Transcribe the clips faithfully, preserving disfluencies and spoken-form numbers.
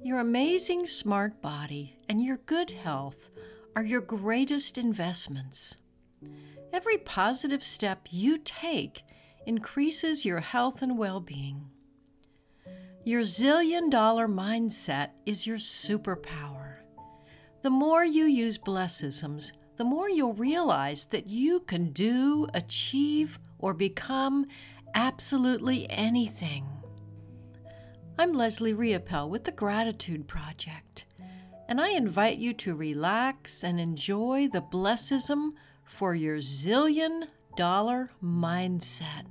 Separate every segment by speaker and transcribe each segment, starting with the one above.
Speaker 1: Your amazing smart body and your good health are your greatest investments. Every positive step you take increases your health and well-being. Your zillion-dollar mindset is your superpower. The more you use blessisms, the more you'll realize that you can do, achieve, or become absolutely anything. I'm Leslie Riopel with the Gratitude Project, and I invite you to relax and enjoy the blessism for your zillion-dollar mindset.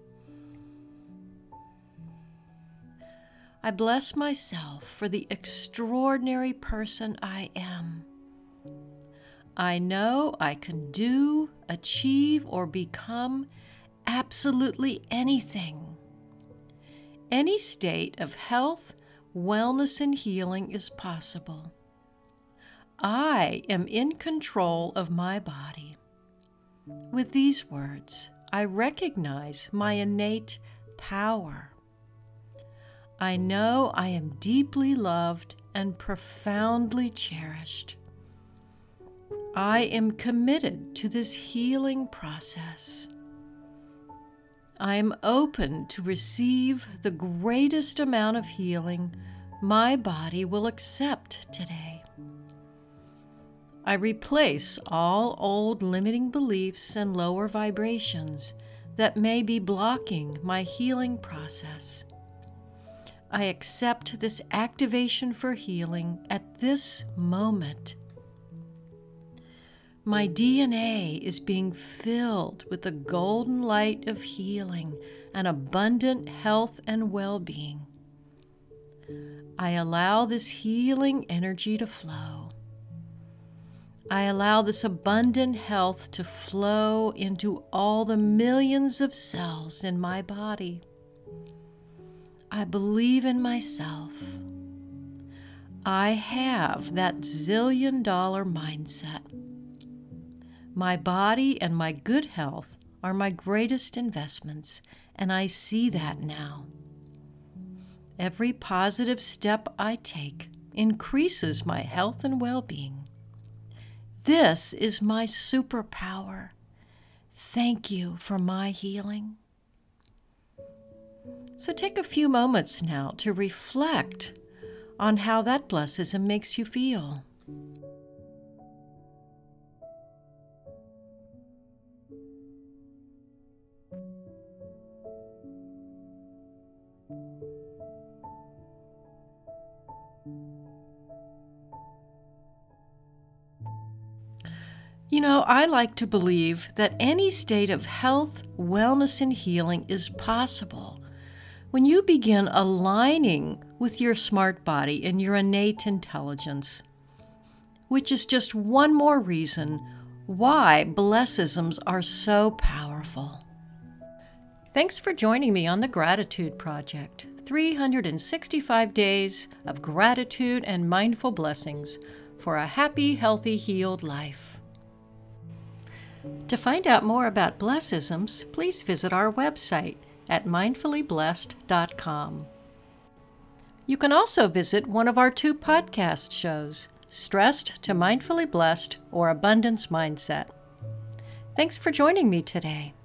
Speaker 1: I bless myself for the extraordinary person I am. I know I can do, achieve, or become absolutely anything. Any state of health, wellness, and healing is possible. I am in control of my body. With these words, I recognize my innate power. I know I am deeply loved and profoundly cherished. I am committed to this healing process. I am open to receive the greatest amount of healing my body will accept today. I replace all old limiting beliefs and lower vibrations that may be blocking my healing process. I accept this activation for healing at this moment. My D N A is being filled with the golden light of healing and abundant health and well-being. I allow this healing energy to flow. I allow this abundant health to flow into all the millions of cells in my body. I believe in myself. I have that zillion-dollar mindset. My body and my good health are my greatest investments, and I see that now. Every positive step I take increases my health and well-being. This is my superpower. Thank you for my healing. So take a few moments now to reflect on how that blessism makes you feel. You know, I like to believe that any state of health, wellness, and healing is possible when you begin aligning with your smart body and your innate intelligence, which is just one more reason why blessisms are so powerful. Thanks for joining me on the Gratitude Project, three hundred sixty-five days of gratitude and mindful blessings for a happy, healthy, healed life. To find out more about blessisms, please visit our website at mindfully blessed dot com. You can also visit one of our two podcast shows, Stressed to Mindfully Blessed or Abundance Mindset. Thanks for joining me today.